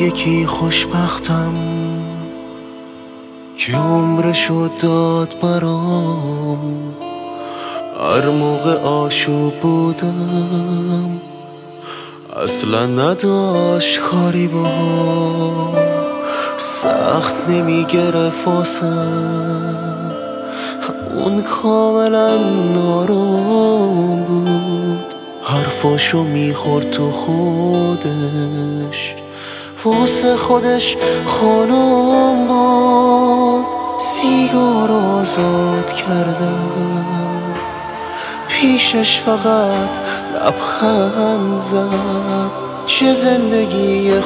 یکی خوشبختم که عمرشو داد برام. هر موقع آشوب بودم اصلا نداشت کاری باهم. سخت نمیگرفت واسم، اون کاملا آروم بود. حرفاشو میخورد تو خودش، واسه خودش خانم بود. سیگار آزاد کردم، پیشش فقط لبخند زد. چه زندگی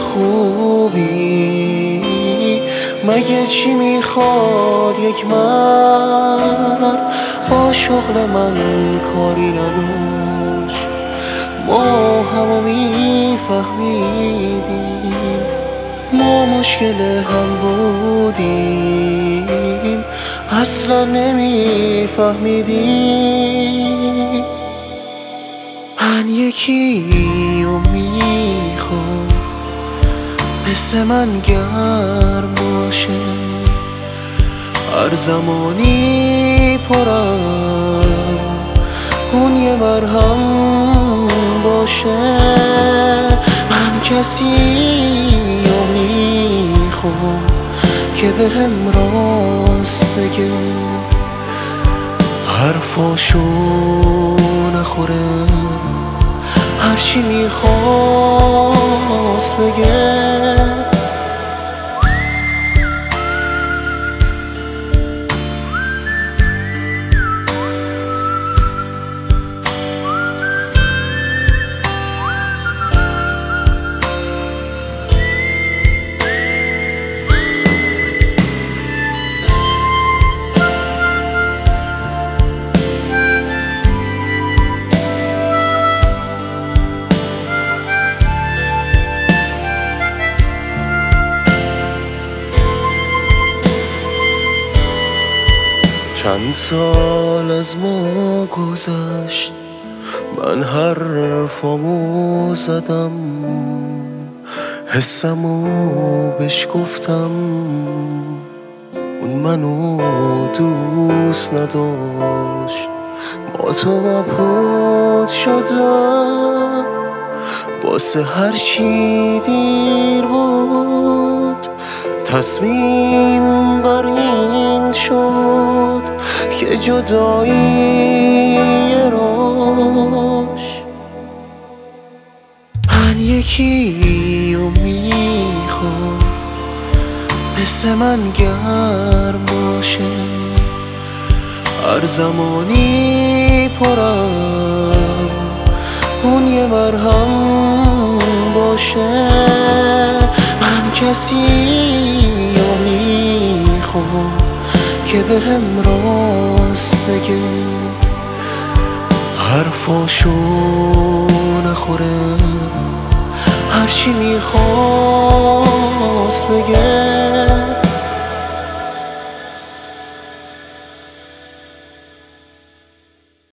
خوبی، مگه چی میخواد یک مرد؟ با شغل من کاری نداشت، ما همو میفهمیدیم. ما مشکل هم بودیم، اصلا نمیفهمیدیم. من یکی رو میخوام مثل من گرم باشه، هر زمانی پرم اون یه مرهم باشه. من کسی رو میخوام که بهم راست بگه، حرفاشو نخوره، هرچی میخواست بگه. چند سال از ما گذشت، من حرفامو زدم، حسمو بهش گفتم. اون منو دوست نداشت، با تو مبهوت شدم. واسه هرچی دیر بود تصمیم بر این شد که جدایی راش. من یکی رو میخوام مثل من گرم باشه، هر زمانی پرم اون یه مرهم باشه. من کسی رو میخوام که بهم راست بگه، حرفاشو نخوره، هرچی میخواست بگه.